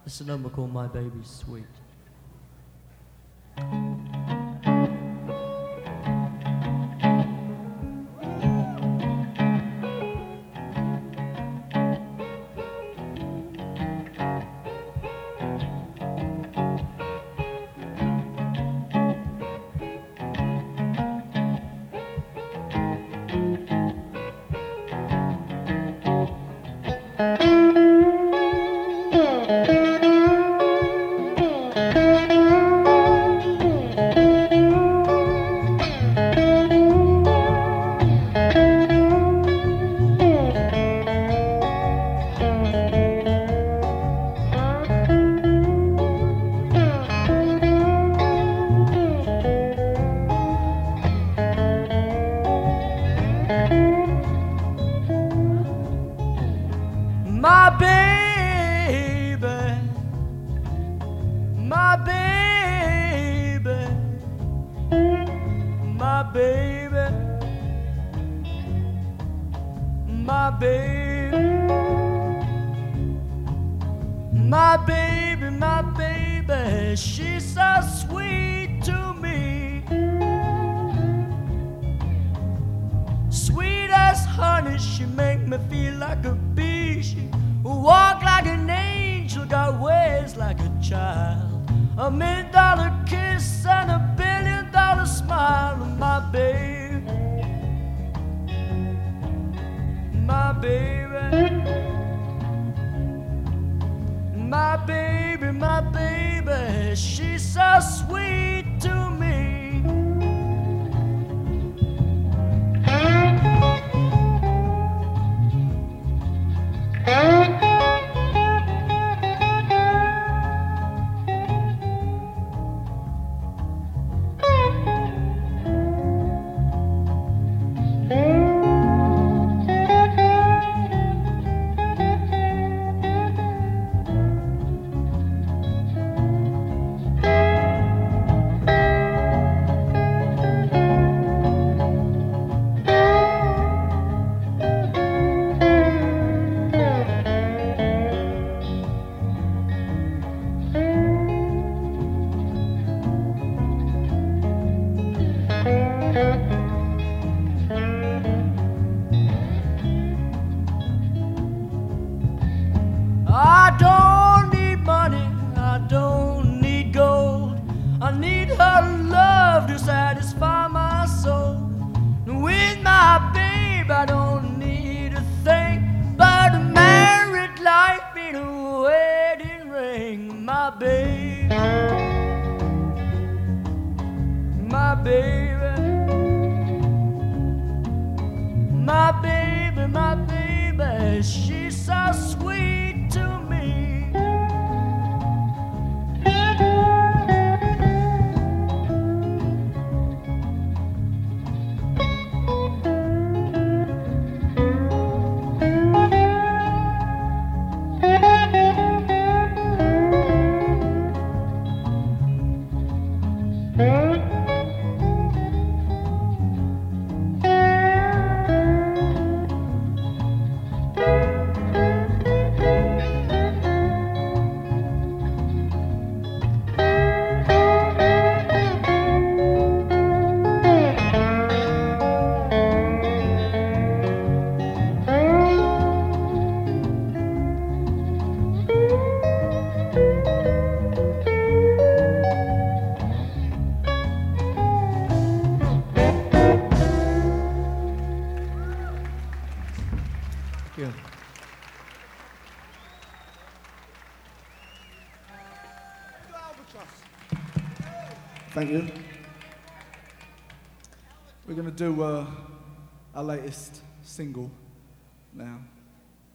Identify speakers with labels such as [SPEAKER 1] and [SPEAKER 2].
[SPEAKER 1] It's a number called My Baby's Sweet. My baby, my baby, my baby, my baby, my baby, my baby, she's so sweet to me, sweet as honey, she make me feel like a bee, she walk like an angel, got ways like a child, $1 million kiss and $1 billion smile. My baby, my baby, my baby, my baby, she's so sweet to me. I don't need money, I don't need gold, I need her love to satisfy my soul. With my babe I don't need a thing but a married life in a wedding ring. My babe, my baby, my baby, my baby, she's so sweet to me. Thank you.
[SPEAKER 2] Thank you. We're going to do our latest single now.